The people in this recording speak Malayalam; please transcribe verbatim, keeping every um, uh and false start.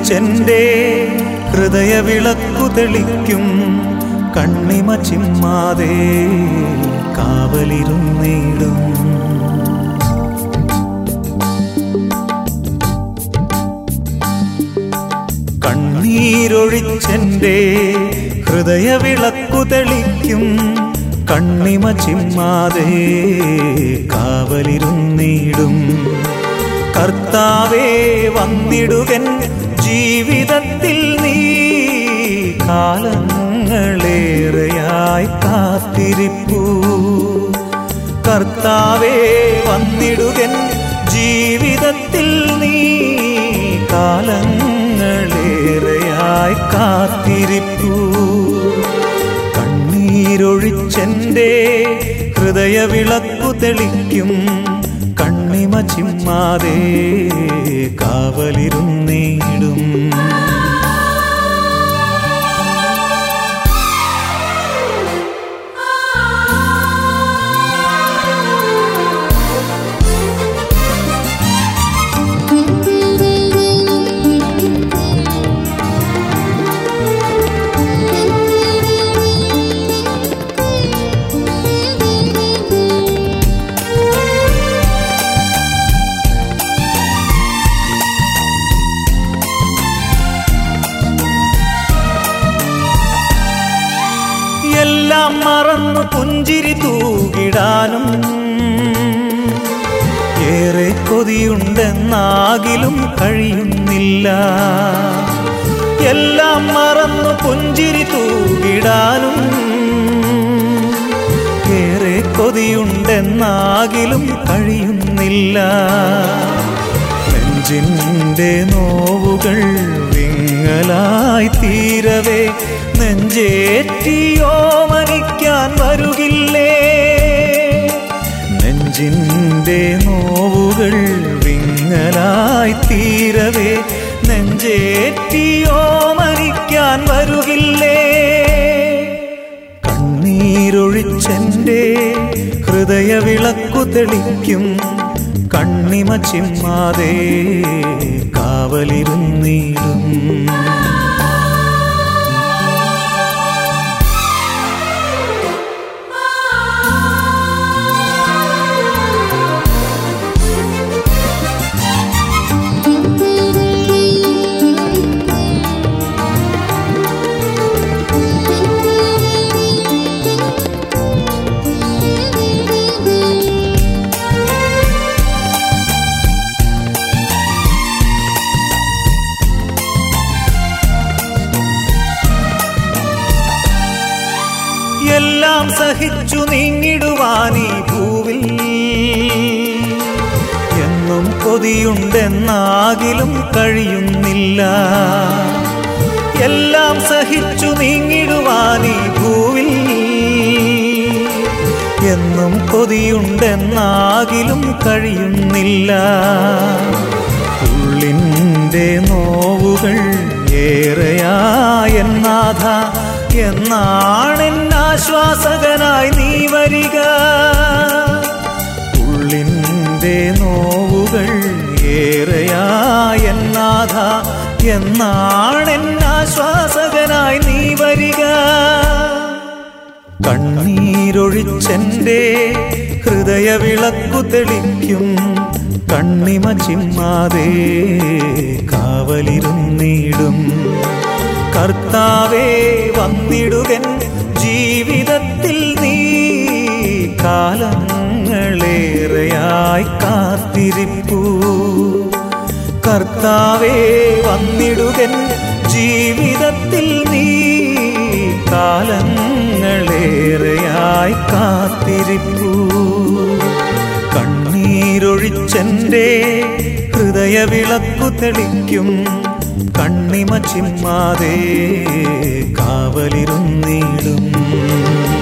കണ്ണീരൊഴിച്ചെൻ്റെ ഹൃദയവിളക്കു തെളിക്കും കണ്ണിമ ചിമ്മാതെ കാവലിരുന്നിടും. കണ്ണീരൊഴിച്ചെൻ്റെ ഹൃദയവിളക്കു തെളിക്കും കണ്ണിമ ചിമ്മാതെ കാവലിരുന്നിടും. കർത്താവേ വന്നിടുകൻ ജീവിതത്തിൽ നീ, കാലങ്ങളേറെയായി കാത്തിരിപ്പൂ. കർത്താവേ വന്നിടുകൻ ജീവിതത്തിൽ നീ, കാലങ്ങളേറെയായി കാത്തിരിപ്പൂ. കണ്ണീരൊഴിച്ചെൻ്റെ ഹൃദയവിളക്കു തെളിക്കും കണ്ണിമ ചിമ്മാതെ കാവലിരുന്നിടും. എല്ലാം മറന്നു പുഞ്ചിരി തൂകിടാനും ഏറെ കൊതിയുണ്ടെന്നാകിലും കഴിയുന്നില്ല. എല്ലാം മറന്നു പുഞ്ചിരി തൂകിടാനും ഏറെ കൊതിയുണ്ടെന്നാകിലും കഴിയുന്നില്ല. നെഞ്ചിൻ്റെ നോവുകൾ വിങ്ങലായി തീരവേ നെഞ്ചേറ്റിയോ മരിക്കാൻ വരുകില്ലേ. നെഞ്ചിൻ്റെ നോവുകൾ വിങ്ങലായി തീരവേ നെഞ്ചേറ്റിയോ മരിക്കാൻ വരുകില്ലേ. കണ്ണീരൊഴിച്ചെൻ്റെ ഹൃദയവിളക്കു തെളിക്കും കണ്ണിമ ചിമ്മാതെ കാവലിരുന്നിടും. എല്ലാം സഹിച്ചു നീങ്ങിടുവാനീ ഭൂവിൽ എന്നും കൊതിയുണ്ടെന്നാകിലും കഴിയുന്നില്ല. എല്ലാം സഹിച്ചു നീങ്ങിടുവാനീ ഭൂവിൽ എന്നും കൊതിയുണ്ടെന്നാകിലും കഴിയുന്നില്ല. ഉള്ളിൻ്റെ നോവുകൾ ഏറെയായെന്നാഥ, എന്നാണെന്നാശ്വാസകനായി നീ വരിക. ഉള്ളിൻ്റെ നോവുകൾ ഏറെയായെന്നാഥ, എന്നാണെന്നാശ്വാസകനായി നീ വരിക. കണ്ണീരൊഴിച്ചെൻ്റെ ഹൃദയവിളക്കു തെളിക്കും കണ്ണിമ ചിമ്മാതെ കാവലിരുന്നിടും. കർത്താവേ വന്നിടുകൻ ജീവിതത്തിൽ നീ, കാലങ്ങളേറെയായി കാത്തിരിപ്പൂ. കർത്താവേ വന്നിടുകൻ ജീവിതത്തിൽ നീ, കാലങ്ങളേറെയായി കാത്തിരിപ്പൂ. കണ്ണീരൊഴിച്ചെൻ്റെ ഹൃദയവിളക്കു തെളിക്കും കണ്ണിമ ചിമ്മാതെ കാവലിരുന്നിടും.